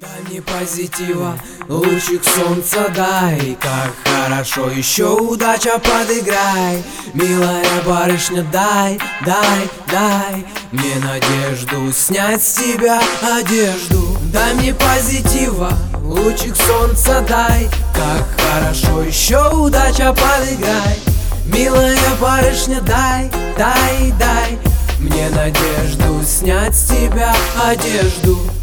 Дай мне позитива, лучик солнца дай. Как хорошо, еще удача подыграй. Милая барышня, дай мне надежду снять с тебя одежду. Дай мне позитива, лучик солнца дай. Как хорошо, еще удача подыграй. Милая барышня, дай мне надежду снять с тебя одежду.